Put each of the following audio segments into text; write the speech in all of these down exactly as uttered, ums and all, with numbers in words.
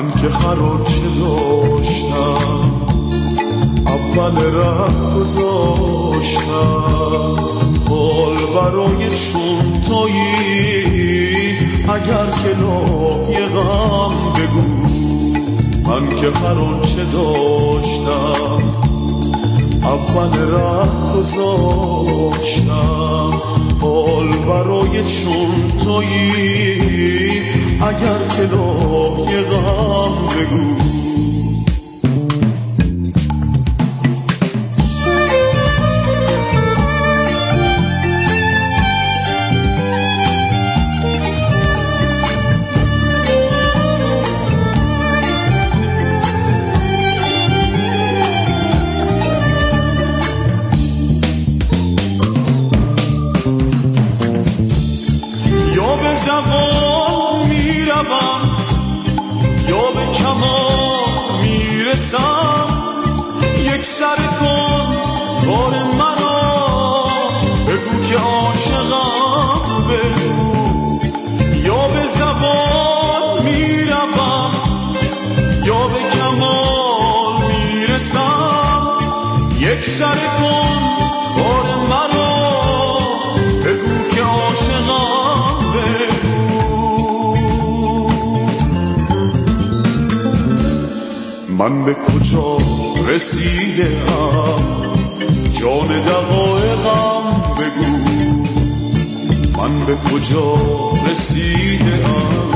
من که هر آنچه داشتم اول ره گذاشتم، حال برای چون تویی اگر که لایه غم بگو. من که هر آنچه داشتم اول ره گذاشتم، حال برای چون تویی اگر که لایه غم بگو. زمان میروم یا به کمال میرسم، یک سر کن کار مرا بگو که عاشقم بگو. یا به زمان میروم یا به کمال میرسم، یک سر کن کار مرا بگو که عاشقم. من به کجا رسیدم جان دقایقم بگو، من به کجا رسیدم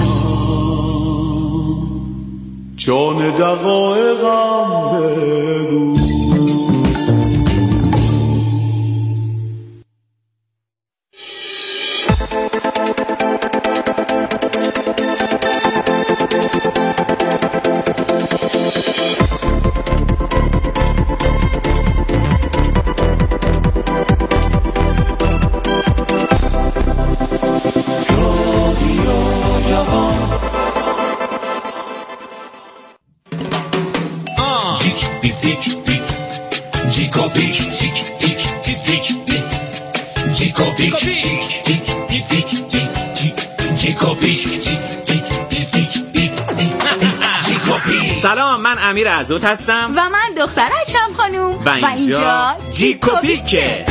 جان دقایقم بگو. سلام، من امیر عزوت هستم و من دختر اکرم خانوم و اینجا, و اینجا جیکوپیکه.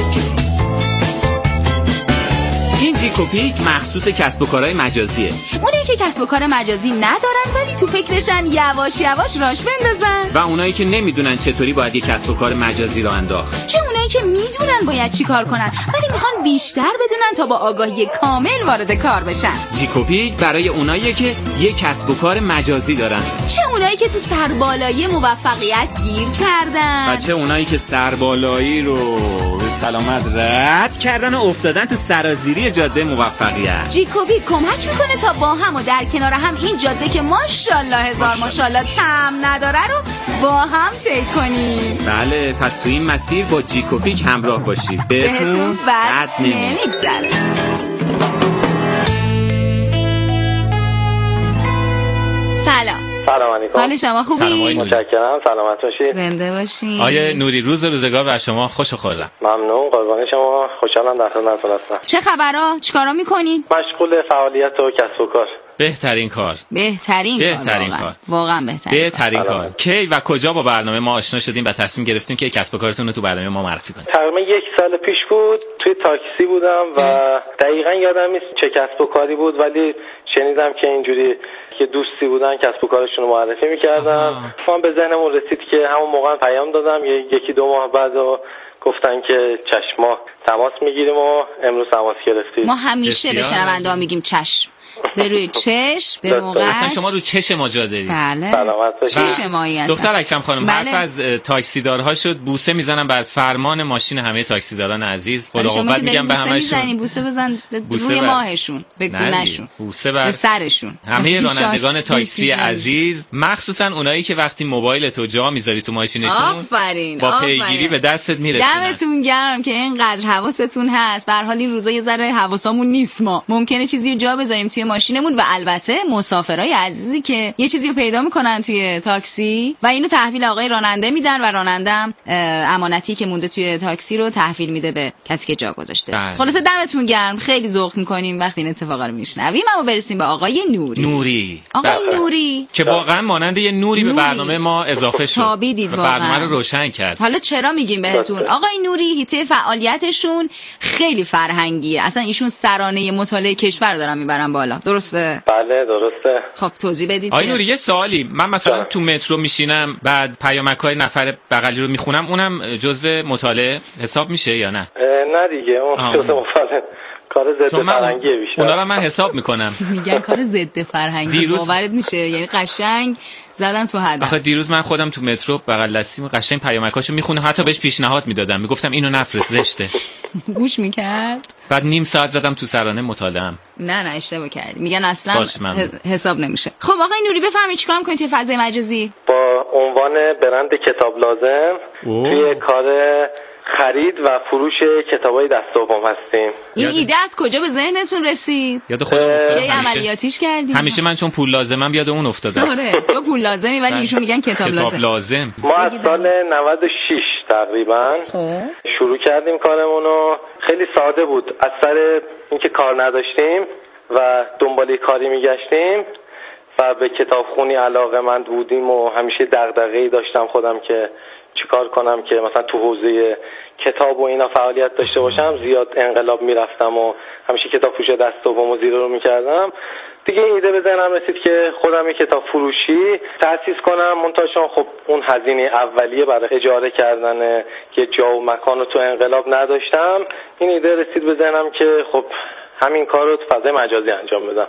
این جیکوپیک مخصوص کسب و کارهای مجازیه. اونایی که کسب و کار مجازی ندارن ولی تو فکرشن یواش یواش راش بندازن، و اونایی که نمیدونن چطوری باید یک کسب و کار مجازی رو انداخت. چه اونایی که میدونن باید چی کار کنن ولی میخوان بیشتر بدونن تا با آگاهی کامل وارد کار بشن. جیکوپیک برای اوناییه که یک کسب و کار مجازی دارن، چه اونایی که تو سربالایی موفقیت گیر کردن و چه اونایی که سربالایی رو به سلامت رد کردن و افتادن تو سرازیری جاده موفقیت. جیکوپیک کمک میکنه تا با هم و در کنار هم این جاده که ماشاءالله هزار ماشاءالله طعم نداره رو با هم طی کنیم. بله، پس تو این مسیر با جیکوپیک همراه باشید، بهتون بد نمیگذره. سلام. سلام علیکم. حال شما خوبی؟ متشکرم، سلامت باشید. زنده باشین. آیه نوری، روز روزگار بر شما خوش و خورم. ممنون، قربان شما. خوشحالم در خدمتتون هستم. چه خبرها؟ چیکارا میکنین؟ مشغول فعالیت و کسب و کار. بهترین کار بهترین, بهترین کار کار واقعا بهترین, بهترین کار. کار کی و کجا با برنامه ما آشنا شدیم و تصمیم گرفتیم که کسب و کارتون رو تو برنامه ما معرفی کنیم؟ تقریبا یک سال پیش بود، توی تاکسی بودم و دقیقاً یادم نیست چه کسب و کاری بود، ولی شنیدم که اینجوری که دوستی بودن کسب و کارشون رو معرفی می‌کردن. من به ذهنمون رسید که همون موقع پیام دادم، یکی دو ماه بعد گفتن که چشما تماس میگیریم و امروز تماس گرفتید. ما همیشه به شنونده ها میگیم چشم، به روی چشم، به موقعش. اصلا شما رو چش ما جا دارید. بله. سلامت باشید. چش مایی هستن. دختر اکرم خانم، بله. حرف از تاکسیدارها شد، بوسه میزنم بر فرمان ماشین همه تاکسیداران عزیز. خدا قوت میگم به همشون. بوسه بزن روی ماهشون، به گونهشون، بوسه بر به سرشون. همه رانندگان تاکسی عزیز، مخصوصا اونایی که وقتی موبایل تو جا میذاری تو ماشینشون، آفرین، با پیگیری به دستت میرسونن. دمتون گرم که اینقدر حواستون هست. به هر حال این روزا یه ذره حواسمون نیست، ما ممکنه چیزی رو جا بذاریم توی ماشینمون و البته مسافرای عزیزی که یه چیزی رو پیدا میکنن توی تاکسی و اینو تحویل آقای راننده میدن و رانندم امانتی که مونده توی تاکسی رو تحویل تحویل میده به کسی که جا گذاشته. بله. خلاصه دمتون گرم، خیلی ذوق میکنیم وقتی این اتفاقا رو میشنویم. اما برسیم به آقای نوری. نوری آقای بله. نوری که واقعا مانند یه نوری, نوری به برنامه ما اضافه شد. تابیدید واقعا. برنامه رو روشن کرد. حالا چرا میگیم بهتون؟ آقای نوری حیطه فعالیتشون خیلی فرهنگیه. اصلا ایشون سرانه مطالعه کشور دارن میبرن بالا. درسته؟ بله درسته. خب توضیح بدید. آقای نوری یه سوالی، من مثلا تو مترو میشینم بعد پیامک‌های نفر بغلی رو میخونم، اونم جزو مطالعه حساب میشه یا نه؟ نه دیگه اون جزو مطالعه کار ضد فرهنگی بیشتر. اونا رو من حساب میکنم. میگن کار ضد فرهنگی. دیروز... باورت میشه؟ یعنی قشنگ زدن تو هدف. آخه دیروز من خودم تو مترو بغل دستیم قشنگ پیامکاشو میخونه، حتی بهش پیشنهاد میدادم، میگفتم اینو نفرست زشته. گوش میکرد. بعد نیم ساعت زدم تو سرانه مطالعه‌ام. نه نه اشتباه کردی. میگن اصلا حساب نمیشه. خب آقای نوری بفرمایید چیکار میکنید توی فضای مجازی؟ با عنوان برند کتاب لازم اوه. توی کار خرید و فروش کتابای دست دوم هستیم. این یاد... ایده از کجا به ذهنتون رسید؟ یاد خودم افتادم. یه عملیاتیش کردیم. همیشه من چون پول لازمم یاد اون افتادم. آره تو پول لازمی ولی ایشون میگن کتاب لازم. کتاب لازم. ما از سال نود و شش تقریبا خب شروع کردیم کارمونو. خیلی ساده بود. از سر اینکه کار نداشتیم و دنبال کاری میگشتیم و به کتابخونی علاقه‌مند بودیم و همیشه دغدغه‌ای داشتم خودم که چیکار کنم که مثلا تو حوزه کتاب و اینا فعالیت داشته باشم. زیاد انقلاب میرفتم و همیشه کتاب فروش دست دوم و زیرو رو میکردم. دیگه این ایده به ذهنم رسید که خودم یک کتاب فروشی تأسیس کنم. منتها خب اون هزینه اولیه برای اجاره کردن که جا و مکان رو تو انقلاب نداشتم. این ایده رسید به ذهنم که خب همین کار رو تو فضای مجازی انجام بدم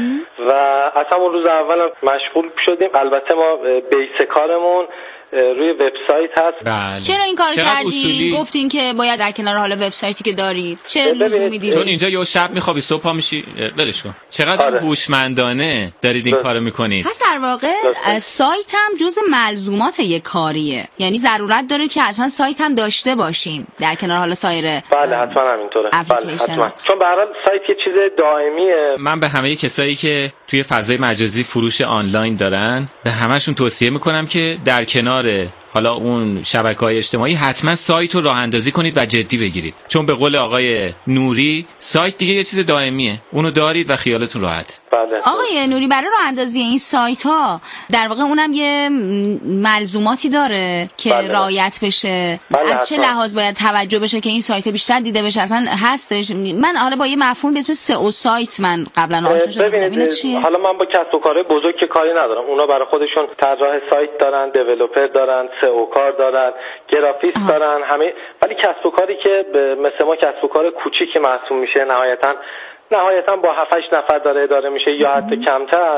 و از همون روز اولم مشغول شدیم. البته ما بیس کارمون روی وبسایت هست. بله. چرا این کارو کردین؟ گفتین که باید در کنار حال وبسایتی که دارید چه لزومی دید؟ چون اینجا یه شب میخوابی صبح پا میشی بلش کن. چقدر آره. هوشمندانه دارید این کارو میکنید. پس در واقع سایت هم جزء ملزومات یک کاریه، یعنی ضرورت داره که حتما سایت هم داشته باشیم در کنار حال سایر. بله حتما همینطوره. بله حتما. چون به هر حال سایت یه چیز دائمیه. من به همه کسایی که توی فضای مجازی فروش آنلاین دارن به همشون توصیه میکنم که در کنار حالا اون شبکه‌های اجتماعی حتما سایت رو راه اندازی کنید و جدی بگیرید، چون به قول آقای نوری سایت دیگه یه چیز دائمیه، اونو دارید و خیالتون راحت. بله. آقای نوری برای راه اندازی این سایت ها در واقع اونم یه ملزوماتی داره که بله. رعایت بشه. بله از چه لحاظ باید توجه بشه که این سایت بیشتر دیده بشه؟ اصلا هستش؟ من حالا با یه مفهوم به اسم سئو سایت من قبلا آشنا شدم. ببینید چیه؟ حالا من با کسب و کارهای بزرگ که کاری ندارم، اونا برای خودشون طراح سایت دارن، دیولپر دارن، سئو کار دارن، گرافیست آها. دارن همه. ولی کسب و کاری که مثل ما کسب و کار کوچیکی محسوب میشه، نهایتاً نهایتا با هفت هشت نفر داره اداره میشه یا حتی کمتر،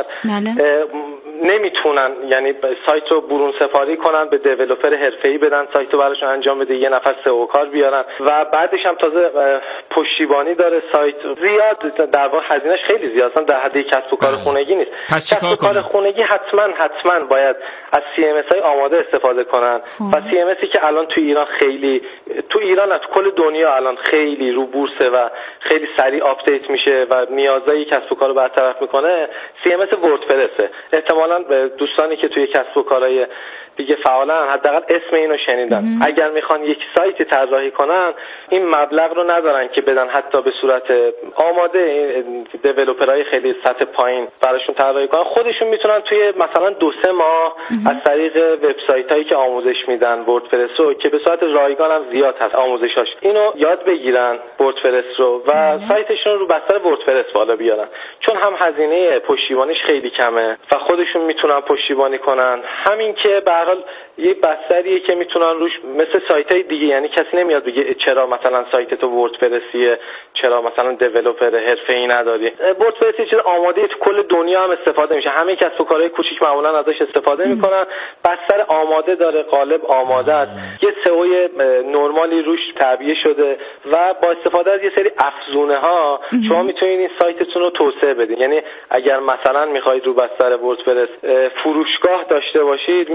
نمیتونن یعنی سایت رو برون سپاری کنن به دیولپر حرفه‌ای بدن سایت رو براشون انجام بده، یه نفر سئو کار بیارن و بعدش هم تازه پشتیبانی داره سایت. زیاد در واقع هزینه‌اش خیلی زیاد، اصلا در حد کسب و کار خونگی نیست. کسب و کار خونگی حتما حتما باید از سی ام اس های آماده استفاده کنن و سی ام اسی که الان تو ایران خیلی تو ایران از کل دنیا الان خیلی رو بورسه و خیلی سریع آپدیت میشه و نیازهای کسب و کار رو برطرف میکنه. سی ام اس وردپرسه. احتمالاً دوستانی که توی کسب و کارهای دیگه فعالن حداقل اسم اینو شنیدن. ام. اگر میخوان یک سایت طراحی کنن این مبلغ رو ندارن که بدن حتی به صورت آماده دیولپرهای خیلی سطح پایین براشون طراحی کنن. خودشون میتونن توی مثلا دو سه ماه ام. از طریق وبسایتایی که آموزش میدن وردپرس رو که به صورت رایگان هم زیاد هست آموزشاش، اینو یاد بگیرن وردپرس رو و ام. سایتشون رو بستر وردپرس بالا بیارن، چون هم هزینه پشتیبانیش خیلی کمه و خودشون میتونن پشتیبانی کنن. همین که به هر حال یه بستریه که میتونن روش مثل سایت‌های دیگه، یعنی کسی نمیاد بگه چرا مثلا سایت تو وردپرسیه، چرا مثلا دیولپر حرفه‌ای نداری. وردپرس یه چیز آماده تو کل دنیا هم استفاده میشه، همه کسب و کارهای کوچیک معمولا ازش استفاده ام. میکنن. بستر آماده داره، قالب آماده است، یه سئو نرمالی روش تعبیه شده و با استفاده از یه سری افزونه ها شما میتونید این سایتتون رو توسعه بدید. یعنی اگر مثلا میخواید رو بستر وردپرس فروشگاه داشته باشید، میتونید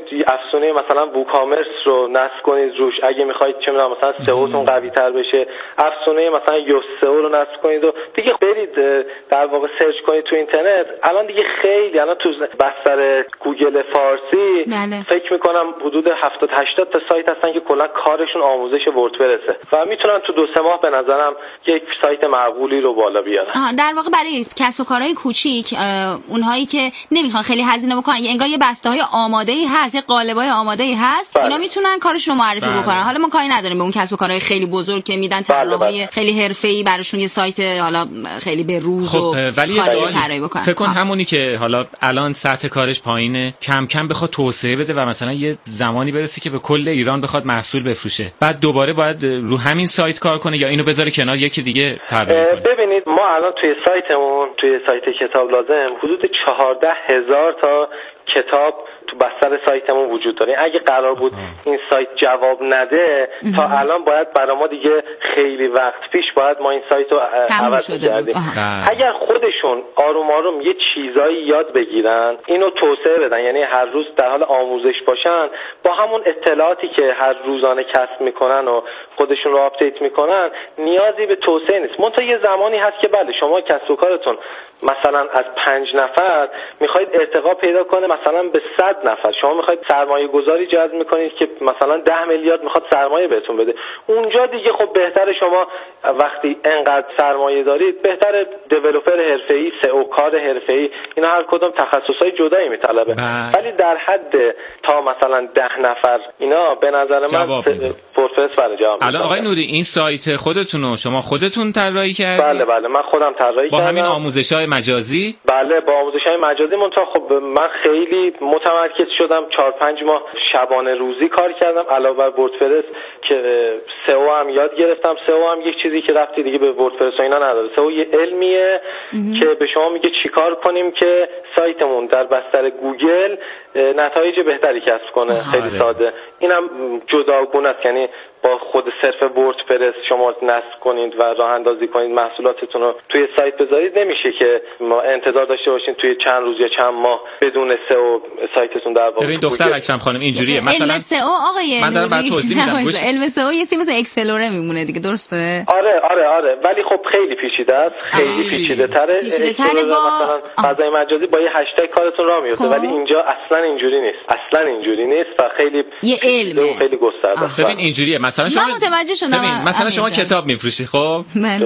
افزونه مثلا ووکامرس رو نصب کنید روش، اگه میخواید چه میدونم مثلا سئوتون قوی تر بشه افزونه مثلا یوس سئو رو نصب کنید و دیگه برید در واقع سرچ کنید تو اینترنت. الان دیگه خیلی الان تو بستر گوگل فارسی بله. فکر میکنم حدود هفتاد هشتاد تا سایت هستن که کلا کارشون آموزش وردپرسه و میتونن تو دو سه ماه به نظرم یک سایت معقولی رو بالا بیارن. آها، در واقع برای کسب و کارهای کوچیک اونهایی که نمیخوان خیلی هزینه بکنن، انگار یه بسته‌های آماده‌ای هست، یه قالب‌های آماده‌ای هست، بله. اینا میتونن کارشون رو معرفی بله. بکنن. حالا ما کاری نداریم به اون کسب و کارهای خیلی بزرگ که میدن طراحای بله بله. خیلی حرفه‌ای براشون یه سایت حالا خیلی به روز خب و ولی طراحی بکنن. فکر کن همونی که حالا الان سطح کارش پایینه کم کم بخواد توسعه بده و مثلا یه زمانی برسه که به کل ایران بخواد محصول بفروشه، بعد دوباره باید رو همین سایت کار کنه یا اینو بذاره کنار یکی دیگه طراحی کنه؟ ببینید ما الان توی سایتمون توی سایت کتاب لازم حدود چهارده هزار تا کتاب تو بستر سایتمون وجود داره. اگه قرار بود این سایت جواب نده تا الان باید برای ما دیگه خیلی وقت پیش باید ما این سایت رو عوض کردیم. اگر خودشون آروم آروم یه چیزایی یاد بگیرن اینو توسعه بدن، یعنی هر روز در حال آموزش باشن، با همون اطلاعاتی که هر روزانه کسب میکنن و خودشون رو آپدیت میکنن نیازی به توسعه نیست. منتها یه زمانی هست که بله شما کسب و کارتون مثلا از پنج نفر میخواید ارتقا پیدا کنه مثلا به صد نفر، شما میخواید سرمایه گذاری جذب میکنید که مثلا ده میلیارد میخواد سرمایه بهتون بده، اونجا دیگه خب بهتره شما وقتی انقدر سرمایه دارید بهتره دیولپر حرفه‌ای، سئو کار حرفه‌ای، اینا هر کدوم تخصصای جدایی میطلبه، ولی در حد تا مثلا ده نفر اینا به نظر من پرفس برای جواب. الان آقای نوری این سایت خودتون رو شما خودتون طراحی کردید؟ بله بله من خودم طراحی کردم با همین آموزش‌های مجازی؟ بله با آموزش‌های مجازی. منتها خب من خیلی متمرکز شدم، چهار پنج ماه شبانه روزی کار کردم علاوه بر وردپرس که سئو هم یاد گرفتم. سئو هم یک چیزی که ربطی دیگه به وردپرس و اینا نداره، سئو یه علمیه که به شما میگه چیکار کنیم که سایتمون در بستر گوگل نتایج بهتری کسب کنه. خیلی ساده، اینم جداگونه است، یعنی با خود صرف وردپرس شما نصب کنید و راه اندازی کنید محصولاتتون رو توی سایت بذارید نمیشه که ما انتظار داشته باشین توی چند روز یا چند ماه بدون سئو سایتتون در واقع. ببین دختر اکرم خانم اینجوریه مثلا علم سئو آقای من دارم برات توضیح میدم. علم سئو یه چیز مثل اکسپلوره میمونه دیگه، درسته؟ آره آره آره ولی خب خیلی پیچیده است، خیلی پیچیده تره. پیچیده‌تره با مثلا فضای مجازی با یه هشتگ کارتون راه میفته ولی اینجا اصلا اینجوری نیست، اصلا اینجوری نیست و خیلی یه علمه خیلی گسترده است. ببین اینجوریه مثلا شما متوجه شدم. ببین مثلا شما کتاب میفروشی خب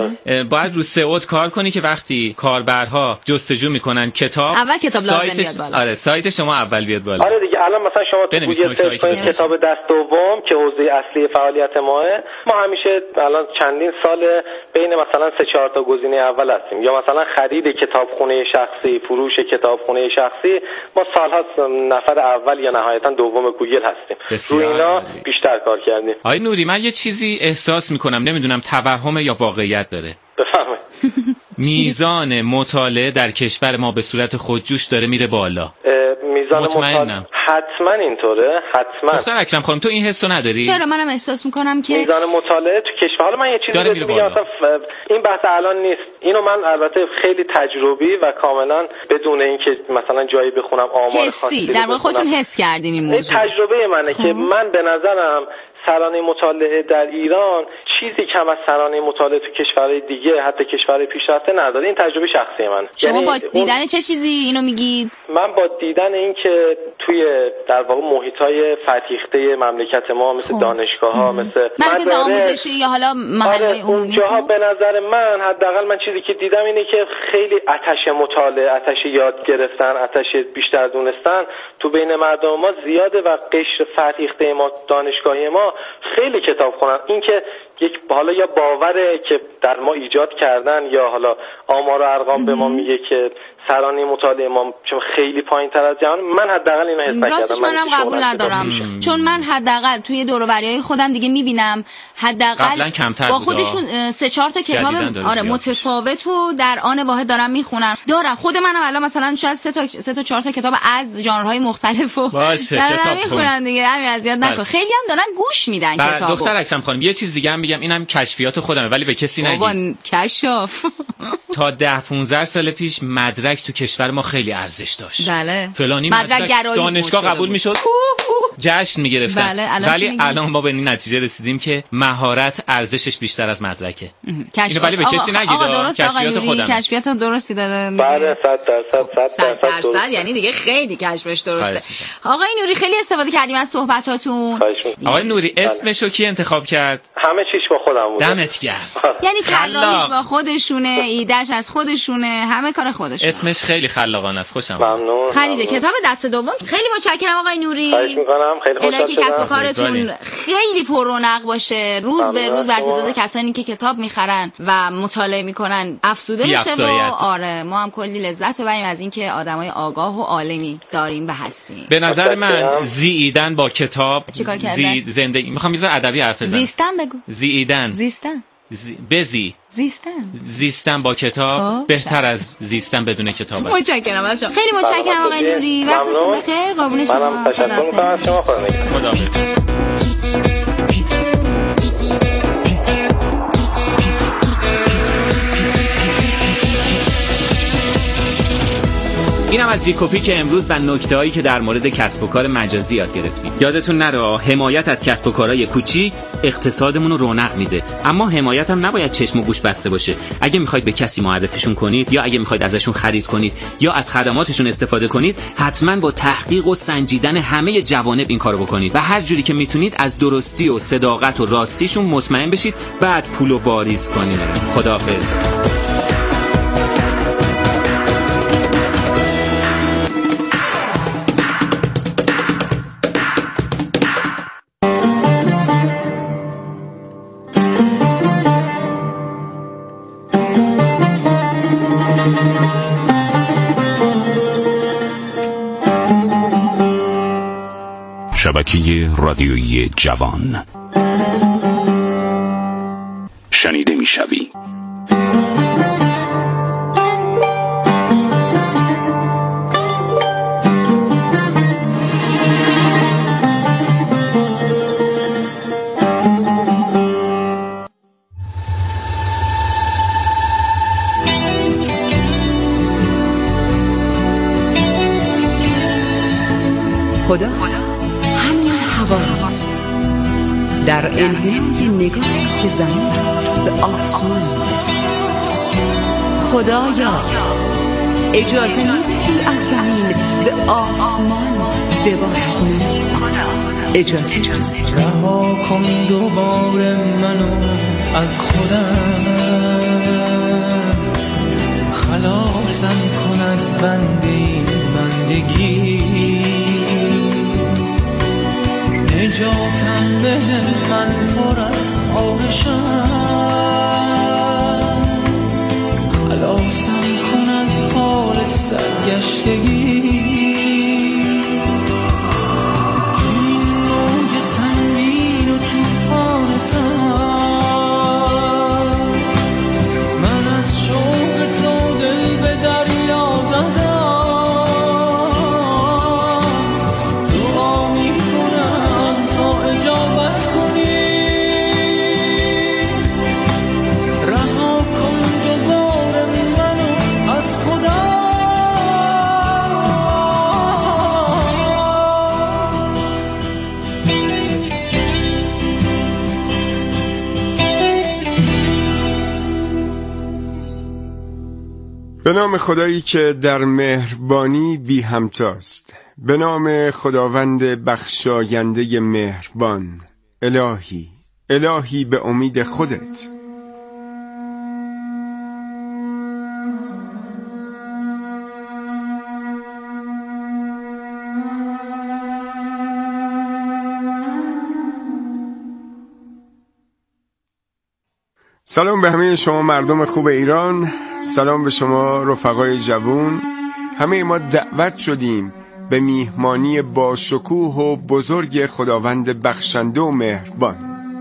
باید رو سئوت کار کنی که وقتی کاربرها جستجو میکنن کتاب اول کتاب لازم بیاد بالا. آره سایت شما اول بیاد بالا. آره دیگه الان مثلا شما تو گوگل سرچ کنید کتاب دست دوم که حوزه اصلی فعالیت ماه، ما همیشه الان چندین سال بین مثلا سه چهار تا گزینه اول هستیم، یا مثلا خرید کتابخونه شخصی، فروش کتابخونه شخصی، ما سال‌هاست نفر اول یا نهایتا دوم گوگل هستیم. رو اینا بیشتر کار کردیم. آقای نوری من یه چیزی احساس میکنم، نمیدونم توهم یا واقعیت داره. بفرمایید. میزان مطالعه در کشور ما به صورت خودجوش داره میره بالا. میزان مطالعه حتما اینطوره، حتما. دختر اکرم خانم تو این حسو نداری؟ چرا منم احساس میکنم که میزان مطالعه تو کشور، حالا من یه چیزی بهتون میگم، مثلا این بحث الان نیست، اینو من البته خیلی تجربی و کاملا بدون اینکه مثلا جایی بخونم آمار خاصی در واقع خودتون حس کردین این موضوع. این تجربه منه که من به نظرم سرانه مطالعه در ایران چیزی کم از سرانه مطالعه تو کشورهای دیگه حتی کشورهای پیشرفته نداره. این تجربه شخصی من. شما یعنی با دیدن اون... چه چیزی اینو میگید؟ من با دیدن این که توی در واقع محیط‌های فرهیخته مملکت ما مثل دانشگاه‌ها، مثل مرکز آموزشی یا حالا محل‌های عمومی، اونجاها به نظر من حداقل من چیزی که دیدم اینه که خیلی آتش مطالعه، آتش یاد گرفتن، آتش بیشتر دونستن تو بین مردم ما زیاده و قشر فرهیخته ما، دانشگاهی ما خیلی کتاب خوانن. این که یک حالا یا باوره که در ما ایجاد کردن یا حالا آمار و ارقام به ما میگه که سرانه مطالعه ما چون خیلی پایین‌تر از جهان، من حداقل اینو حس کردم. راستش منم قبول ندارم، چون من حداقل توی دور و بریای خودم دیگه میبینم حداقل با خودشون سه چهار تا کتاب آره متفاوت و در آن واحد دارم میخونن. دارم خود منم الان مثلا شاید سه تا سه تا چهار تا کتاب از ژانرهای مختلفو دارم میخونم دیگه. همین اذیت نکن. خیلی هم دارن گوش میدن کتابو. دختر اکرم خانم یه چیز دیگه هم میگم، اینم کشفیات خودمه ولی به کسی نگید. بابا کشاف. تا ده پانزده سال پیش مدرک تو کشور ما خیلی ارزش داشت. بله. فلانی مدرک, مدرک دانشگاه قبول میشد. جشن میگرفتن. بله، الان ولی الان ما به این نتیجه رسیدیم که مهارت ارزشش بیشتر از مدرکه. اینو ولی به کسی نگید. آقا درست، کشفیات خودم کشفیات درستی داره. بله صد درصد صد درصد یعنی دیگه خیلی کشفش درسته. آقای نوری خیلی استفاده کردیم از صحبتاتون. آقای نوری اسمشو کی انتخاب کرد؟ همه چیش با خودم بود. دمت گرم. یعنی طراحیش با خودشونه، ایدهش از خودشونه، همه کار خودشونه. اسمش خیلی خلاقانه است. خوشم ممنون. خرید کتاب دست دوم. خیلی متشکرم آقای نوری. خواهش می‌کنم. خیلی خوشحال شدم. کسب و کارتون خیلی پر رونق باشه. روز به روز بر تعداد کسانی که کتاب میخرن و مطالعه میکنن افزوده بشه و آره ما هم کلی لذت ببریم از اینکه آدمای آگاه و عالمی داریم و هستیم. به نظر من زییدن با کتاب زی زندگی میخوام یه ذره ادبی حرف بزنم. زیستن بگو. زییدن. زیستن. زی... بزی زیستن زیستن با کتاب خب. بهتر از زیستن بدون کتاب است. متشکرم از شما. خیلی متشکرم آقای نوری. وقتتون بخیر. قربون شما. منم تشکر می‌کنم از شما. خداحافظ. اینم از جیکوپی که امروز و نکته‌هایی که در مورد کسب و کار مجازی یاد گرفتیم. یادتون نره حمایت از کسب و کارهای کوچیک اقتصادمون رو رونق میده، اما حمایت هم نباید چشم و گوش بسته باشه. اگه میخواید به کسی معرفیشون کنید یا اگه میخواید ازشون خرید کنید یا از خدماتشون استفاده کنید، حتما با تحقیق و سنجیدن همه جوانب این کارو بکنید و هر جوری که میتونید از درستی و صداقت و راستیشون مطمئن بشید، بعد پولو واریز کنید. خداحافظ. شبکه رادیویی جوان شنیده میشوی. خدا همین هواست در انحنای نگاه که زمین به آسمان می‌رسد. خدایا اجازه میدهی از زمین به آسمان ببارد. خدا اجازه اجازه رها کن دوباره منو از خودم، خلاصم کن از بند این بندگی، نجاتم به من پر از خواهشم، خلاصم کن از حال سرگشتگی، تو این موج سنگین و توفان سر، من از شوق تو دل به دریا زدم، به نام خدایی که در مهربانی بی همتاست، به نام خداوند بخشاینده مهربان. الهی الهی به امید خودت. سلام به همه شما مردم خوب ایران، سلام به شما رفقای جوون. همه ما دعوت شدیم به میهمانی با شکوه و بزرگ خداوند بخشنده و مهربان.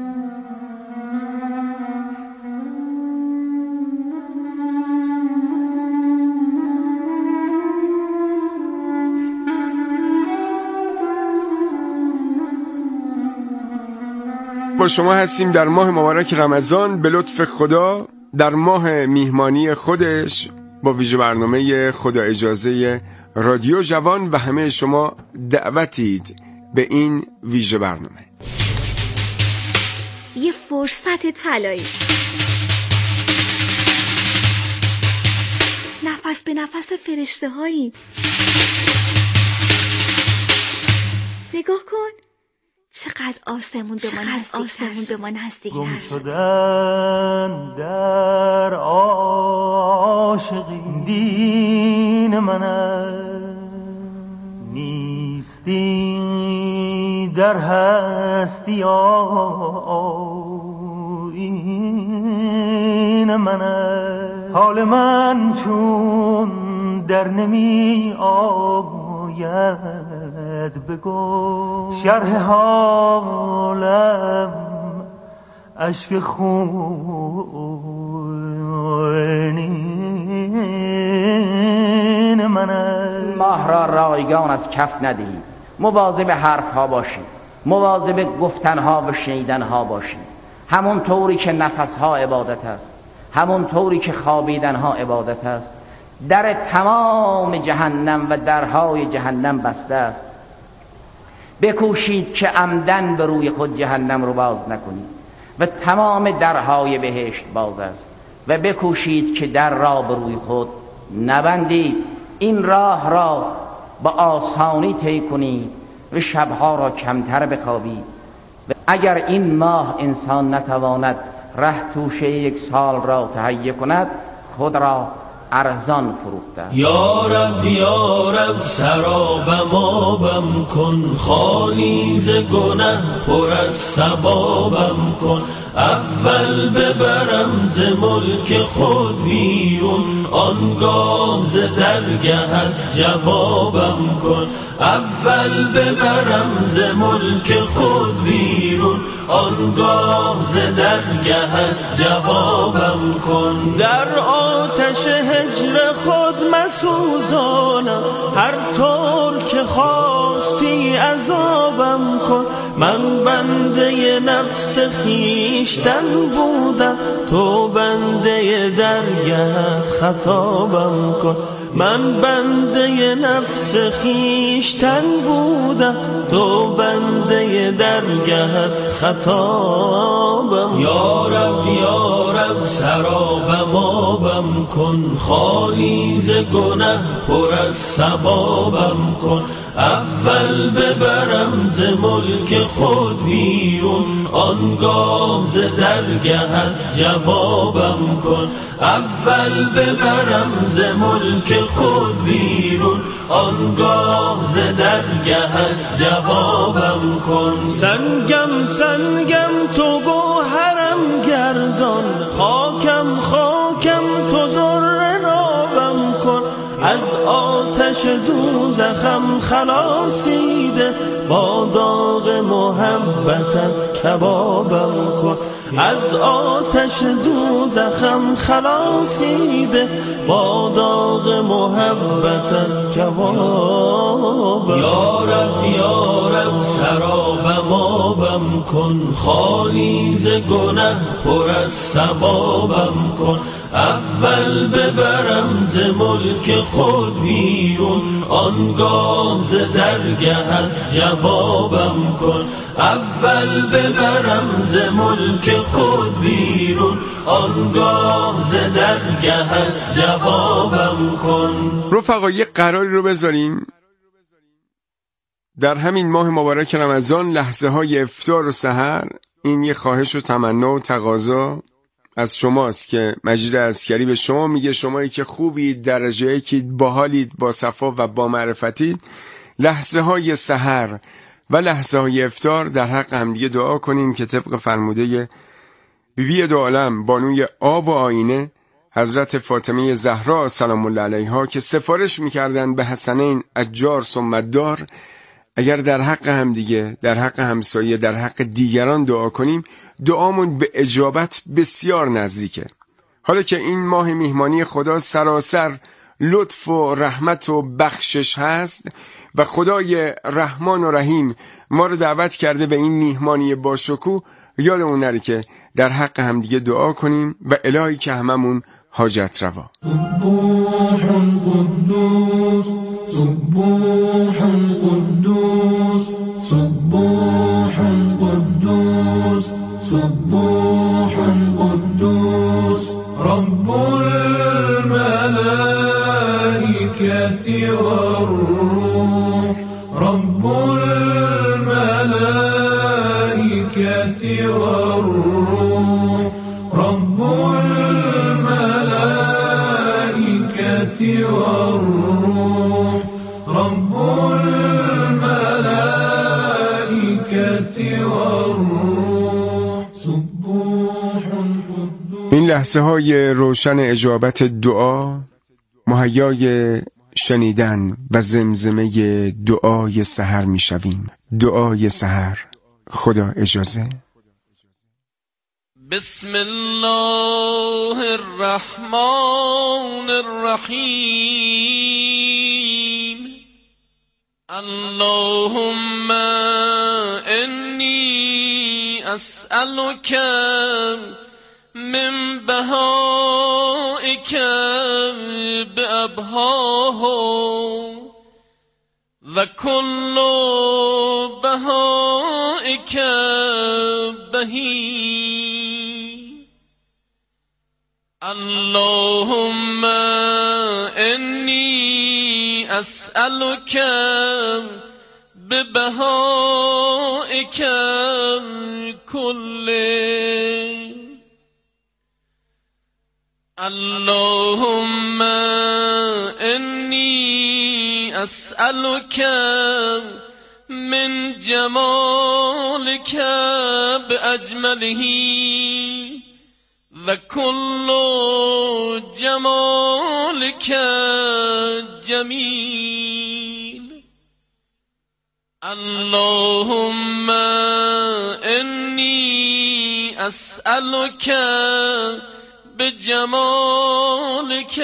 با شما هستیم در ماه مبارک رمضان، به لطف خدا در ماه میهمانی خودش با ویژه برنامه خدا اجازه رادیو جوان و همه شما دعوتید به این ویژه برنامه. یه فرصت طلایی، نفس به نفس فرشته هایی. نگاه کن چقدر آسمون به من آسمون به من نزدیک‌تر گم شدن در عاشقی دین من نیستی در هستی آیین من حال من چون در نمی آید بگو شرح حالم عشق خونین من. ماه را رایگان از کف ندهید، مواظب حرف ها باشید، مواظب گفتن ها و شنیدن ها باشید. همون طوری که نفس ها عبادت است، همون طوری که خوابیدن ها عبادت است. در تمام جهنم و درهای جهنم بسته است. بکوشید که عمدن به روی خود جهنم رو باز نکنید و تمام درهای بهشت باز است و بکوشید که در را به روی خود نبندید. این راه را با آسانی طی کنید و شبها را کمتر بخوابید. و اگر این ماه انسان نتواند ره توشه یک سال را تهیه کند، خود را ارزان فروخته. یا رب یا رب سرابم آبم کن، خالی ز گنه پر از ثوابم کن. اول ببرم ز ملک خود بیرون، آنگاه ز درگهت جوابم کن. اول ببرم ز ملک خود بیرون، آنگاه ز درگهت جوابم کن. در آتش هجر خود مسوزانم، هر طور که خواستی عذابم کن. من بنده نفس خویشتن بودم، تو بنده درگهت خطابم کن. من بنده نفس خویشتن بودم، تو بنده درگهت خطابم. یا رب یا رب سرابم آبم کن، خالی ز گنه پر از ثوابم کن. اول ببرم ز ملک خود بیرون، آنگاه ز درگهت جوابم کن. اول ببرم ز ملک خود بیرون، آنگاه ز درگهت جوابم کن. سنگم سنگم تو گوهرم گردان، خاکم خاکم تو در رابم کن. از آتش دوزخم خلاصیده، با داغ محبتت کبابم کن. از آتش دوزخم خلاصیده، با داغ محبتت کبابم. یا رب یا رب سرابم آبم کن، خالی ز گنه پر از ثوابم کن. اول ببرم ز ملک خود بیرون، آنگاه ز درگهت جوابم کن. اول ببرم ز ملک خود بیرون، آنگاه ز درگهت جوابم کن. رفقا یه قراری رو بذاریم در همین ماه مبارک رمضان، لحظه های افطار و سحر. این یه خواهش و تمنا و تقاضا از شماست که مجید عسکری به شما میگه، شمایی که خوبید، درجه یکید، باحالید، با صفا و با معرفتید، لحظه های سحر و لحظه های افطار در حق همدیگه دعا کنیم که طبق فرموده بیبی دو عالم بانوی آب و آینه حضرت فاطمه زهرا سلام الله علیها که سفارش میکردن به حسنین اجار سمدار، اگر در حق همدیگه، در حق همسایه، در حق دیگران دعا کنیم، دعامون به اجابت بسیار نزدیکه. حالا که این ماه میهمانی خدا سراسر لطف و رحمت و بخشش هست و خدای رحمان و رحیم ما رو دعوت کرده به این میهمانی باشکوه، یادمون نره که در حق همدیگه دعا کنیم و الهی که هممون حاجت روا. سبوح قدوس سبوح قدوس سبوح والروح رب الملائكة والروح رب الملائكة والروح سبوح قدوس. این لحظه های روشن اجابت دعا مهیای شنیدن و زمزمه دعای سحر می شویم. دعای سحر. خدا اجازه. بسم الله الرحمن الرحیم. اللهم انی اسألک من بهائک بأبهاه و کل بهائک بهی. اللهم انی اسألک ببهائک کله. اللهم انی اسألک من جمالک باجمله و کل جمالک جمیل. اللهم انی اسألک بجمالك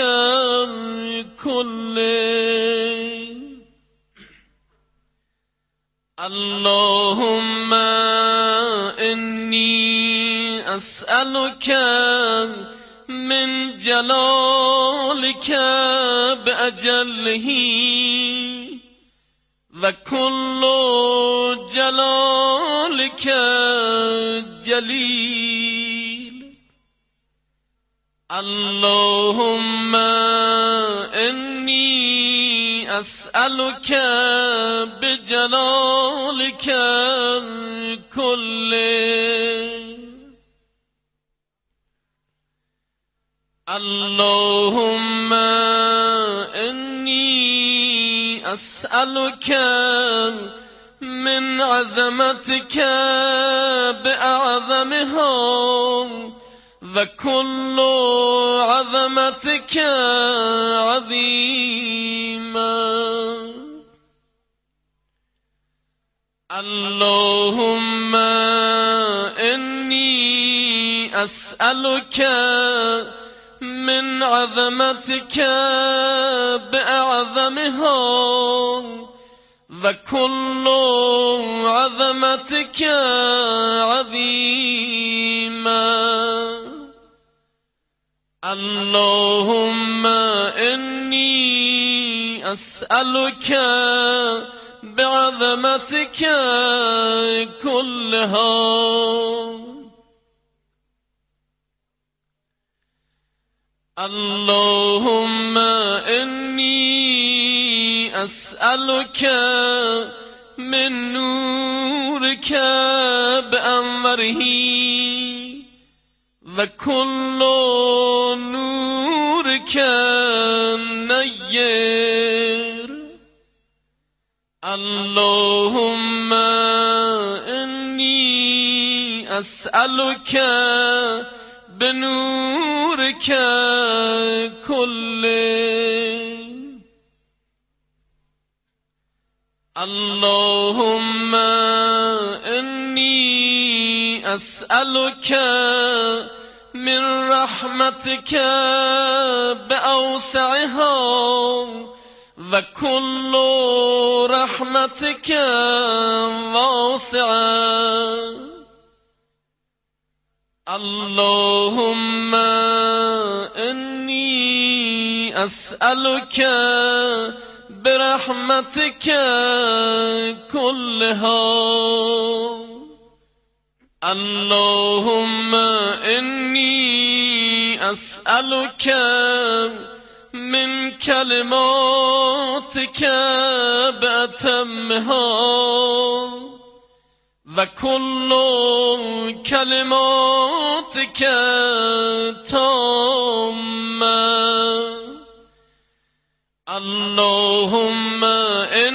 كله. اللهم إني أسألك من جلالك بأجله وكل جلالك جليل. اللهم إني أسألك بجلالك كله. اللهم إني أسألك من عظمتك بأعظمها وكل عظمتك عظيما. اللهم إني أسألك من عظمتك بأعظمها وكل عظمتك عظيما. اللهم إني أسألك بعظمتك كلها. اللهم إني أسألك من نورك بأنوره وكل نورك نير. اللهم إني أسألك بنورك كله. اللهم إني أسألك من رحمتك بأوسعها وكل رحمتك واسعة. اللهم إني أسألك برحمتك كلها. اللهم إني أسألك من كلماتك بأتمها و کل کلماتک تامه اللهم